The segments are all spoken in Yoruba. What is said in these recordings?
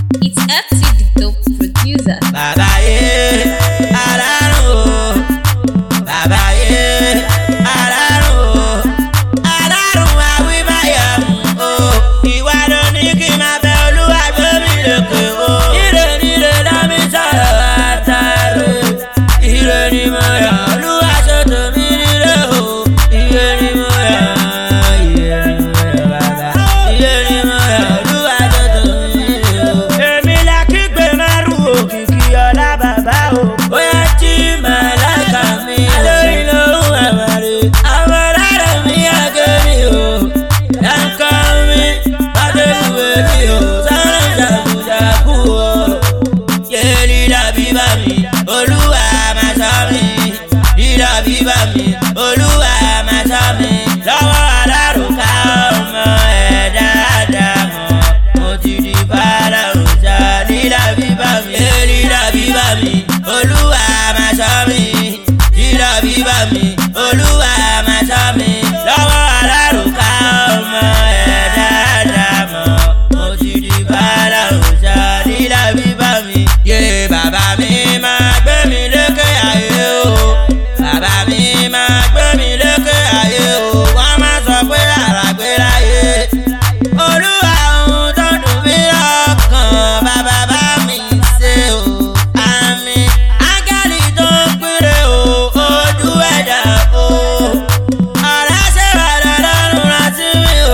It's FT the dope producer. Bàbá yé alárùn o, bàbá yé alárùn o, alárùn àwímáyẹ̀mú o. Ìwà ló ní kí n máa bẹ Olúwa gbé mi lékè o. Ire níre dábí sọ̀rọ̀ àtàrò, ire ni mo yàn Olúwa ṣètò mi nílé o. Ire ni mo yàn, ire ni mo yàn bàbá, ire ni mo yàn Olúwa ṣètò mi nílé o. Èmi la kígbe márù òkìkí ọlá bàbá o. Bóyá tí màláìka mi lórí lóhùn àmàlè, àwọn ọ̀rẹ́ mi àgẹ́rì o. Ẹ̀ka mi adébúwé mi o, sáré jàkújàkú o. Yéèlì dàbí bá mi, Olúwa máa ṣọ́ mi. Dídàbí bá mi, Olúwa máa ṣọ́ mi. Lọ́wọ́ alárùká ọmọ ẹ̀dá àdàmọ̀, mo ti di bàrà òòṣà. Dídàbí bá mi, yéèlì dàbí bá mi, Olúwa máa ṣọ́ mi. Dídàbí bá mi, Olúwa máa ṣọ́ mi. Lọ́wọ́ alárùká ọmọ ẹ̀dá àdàmọ̀, mo ti di bàrà òòṣà. Dídàbí bá mi, yé bàbá mi máa gbé mi lékè ayé o. Bàbá mi máa gbé mi lékè ayé o. Wọ́n máa sọ pé rárá gbé láyé. Olúwa ohun tó dùn mí lọ́kàn, bàbá bá mi ṣe o. Àmín. Áńgẹ́lì tó ń péré o, ojú ẹ̀dá o. Ọ̀rẹ́ ṣe wà lọ́dọ́rùn rántí mi o.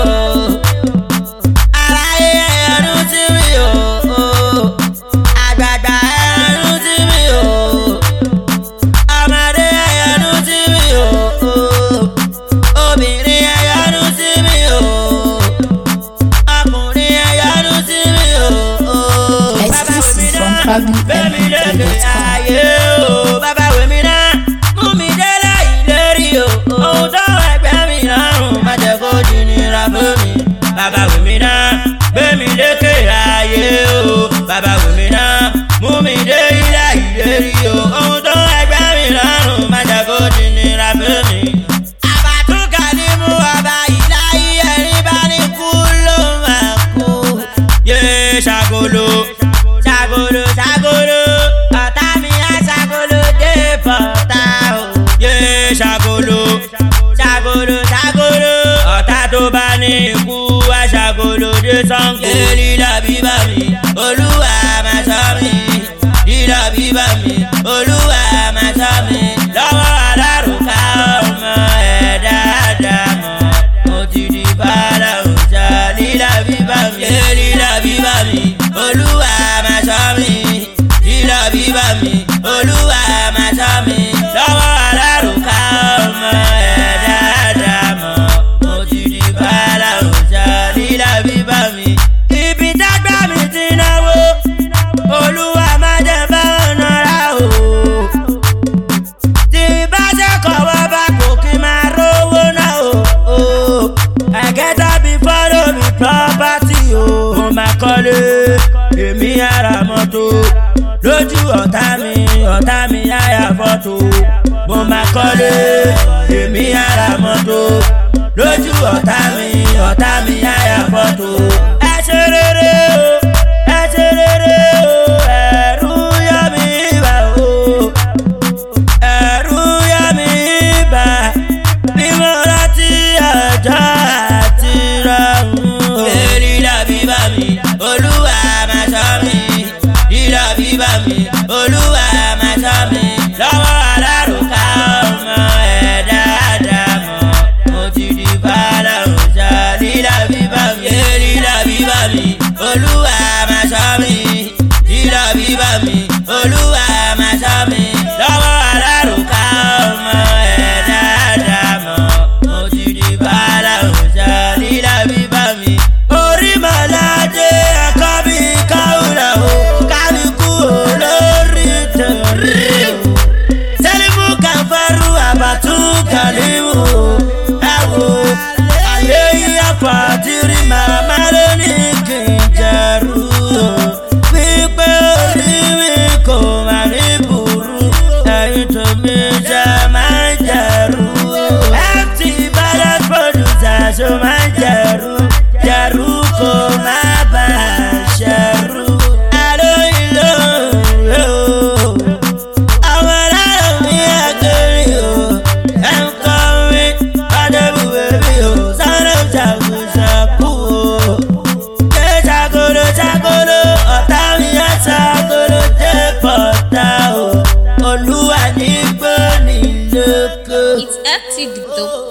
Aráyé ẹ̀yọ́nú sí mi o. Àgbààgbà ẹ̀yọ́nú sí mi o. Ọmọdé ẹ̀yọ́nú sí mi o. Obìnrin ẹ̀yọ́nú sí mi o. Ọkùnrin ẹ̀yọ́nú sí mi o. Exclusive from Bẹ́mi lókè ProgramMP3.com. ayé o. Bàbá wèmí náà mú mi délé ìlérí o. Ohun tó ẹgbẹ́ mi lọ́rùn má jẹ́ kó di nira fún mi. Bàbá wèmí náà bẹ́mi lókè ayé o. Bàbá wèmí náà mú mi dé ilé ìlérí o. Ohun tó ẹgbẹ́ mi lọ́rùn má jẹ́ kó di nira fún mi. Àbàtúkà ni mú ọba ìláyé, ẹni bá ní kú ló máa kú. Yé ṣàgolo ṣàgolo ṣàgolo, ọ̀tá mi á ṣàgolo dé bọ̀tá o. Yé ṣàgolo ṣàgolo ṣàgolo, ọ̀tá tó bá ní ikú á ṣàgolo dé Ṣàngó. Yéèlì dàbí bá mi, Olúwa máa ṣọ́ mi. Dídàbí bá mi, Olúwa máa ṣọ́ mi. Lọ́wọ́ alárùká ọmọ ẹ̀dá àdàmọ̀, mo ti di bàrà òòṣà. Dídàbí bá mi, yéèlì dàbí bá mi, Olúwa máa ṣọ́ mi. Dídàbí bá mi, Olúwa máa ṣọ́ mi. Lọ́wọ́ alárùká ọmọ ẹ̀dá àdàmọ̀, mo ti di bàrà òòṣà. Dídàbí bá mi. Ibi dágbà mi ti náwó, Olúwa máa jẹ́ bá ọ̀nà rà o. Tí bá ṣe kọ̀wọ́ bá kò kí máa rówó náà o. I get up before no be property o. Mo máa kọ́lé, èmi ara mọ́tò. Lójú ọ̀tá mi á yà fọ́tò. Mo máa kọ́lé, èmi ara mọ́tò. Lójú ọ̀tá mi á yà fọ́tò. Ẹ ṣe rere o, ẹ ṣe rere o. Ẹ̀rù yọ mí bá o, ẹ̀rù yọ mí bá. Bí mo rántí ọjọ́ àti rọrùn. Yéèlì dàbí bá mi, Olúwa máa ṣọ́ mi. Dídàbí bá mi, Olúwa máa ṣọ́ mi. Lọ́wọ́ alárùká ọmọ ẹ̀dá àdàmọ̀, mo ti di bàrà òòṣà. Dídàbí bá mi, yéèlì dàbí bá mi, Olúwa máa ṣọ́ mi. Dídàbí bá mi, Olúwa máa ṣọ́ mi. Lọ́wọ́ alárùká ọmọ ẹ̀dá àdàmọ̀, mo ti di bàrà òòṣà. Dídàbí bá mi. Orí màládé ẹ̀kọ́ bí káwùrà o, kálukú olórí tẹ̀ That's it, the